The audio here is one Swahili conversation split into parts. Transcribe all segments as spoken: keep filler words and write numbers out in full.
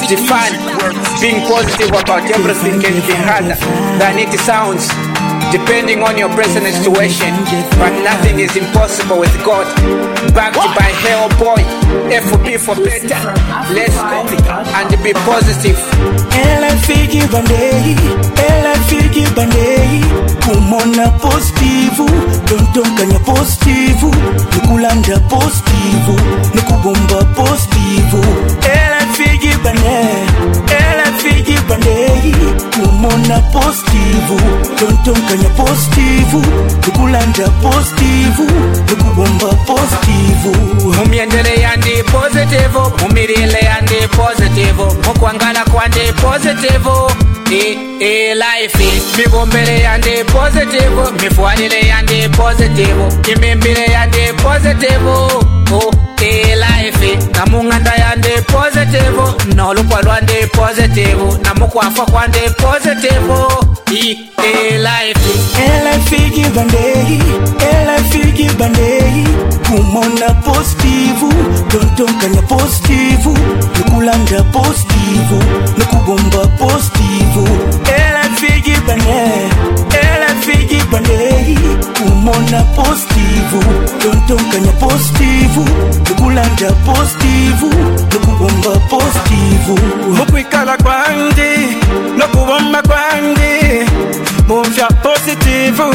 define being positive about everything can be harder than it sounds, depending on your present situation. But nothing is impossible with God. Backed by Hellboy, F B for better. Let's go and be positive. Ela figi bandei, ela figi bandei. Kumona positivo, dontonkanya positivo. Nikulanda positivo, nikubomba positivo. Ela figi bandei, ela figi bandei. Kumona positivo, dontonkanya positivo. Nikulanda positivo, nikubomba positivo. Mumiendele yandi positive, mumirile yandi positive, mukwangala kwandi positive. E, e life, mi bombele yandi positive, mi fuanile yandi positive, imimbile yandi positive. Oh, e life, namunganda yandi positive, nolukwa lwandi positive, namukwafa kwandi positive. E, e life, ela figi bandei, ela figi bandei. Kumona positivo, dontonkanya positivo, nikulanda positivo, nikubomba positivo. Ela figi bandei, ela figi bandei. Kumona positivo, dontonkanya positivo, nikulanda positivo, nikubomba positivo. Mukwikala kwandi, nokubomba kwandi, mumfya positivo.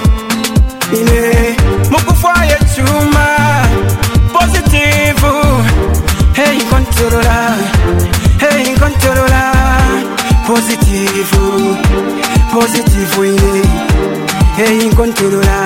Ine mukufaya chuma positivo. Hey controla, hey controla. Positivo, positivo ine. Hey controla,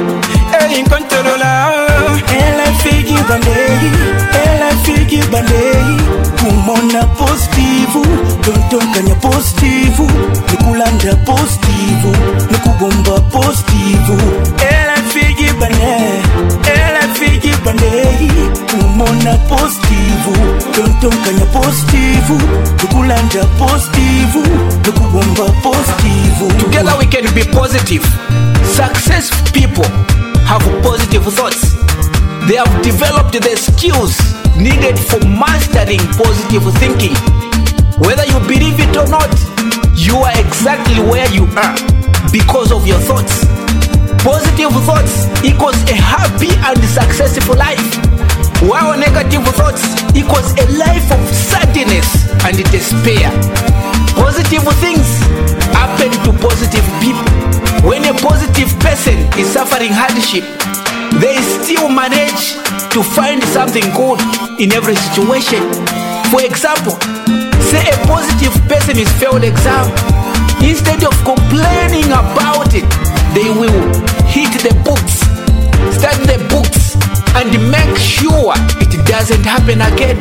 hey controla. Ela figi bandei, ela figi bandei. Kumona positivo, dontonkanya positivo, nikulanda positivo, nikubomba positivo. Ela figi bandei, ela figi bandei. Kumona positivo, dontonkanya positivo, nikulanda positivo, nikubomba positivo. Together we can be positive. Successful people have positive thoughts. They have developed the skills needed for mastering positive thinking. Whether you believe it or not, you are exactly where you are because of your thoughts. Positive thoughts equals a happy and successful life, while negative thoughts equals a life of sadness and despair. Positive things happen to positive people. When a positive person is suffering hardship, they still manage to find something good in every situation. For example, say a positive person is failed exam. Instead of complaining about it, they will hit the books, study the books, and make sure it doesn't happen again.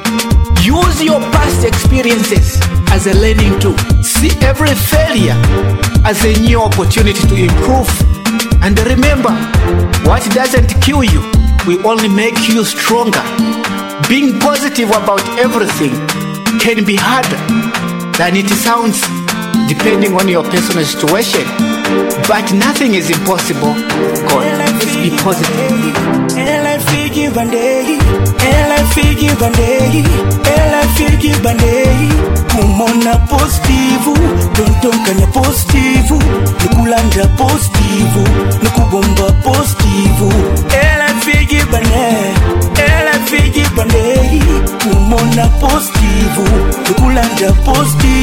Use your past experiences as a learning tool. See every failure as a new opportunity to improve. And remember, what doesn't kill you will only make you stronger. Being positive about everything can be harder than it sounds, depending on your personal situation. But nothing is impossible. God, let's be positive. Ela figi bandei, ela figi bandei, ela figi bandei. Kumona positivo, dontonkanya positivo, nikulanda positivo, nikubomba positivo. Ela figi bandei, ela figi bandei. Kumona positivo, nikulanda positivo.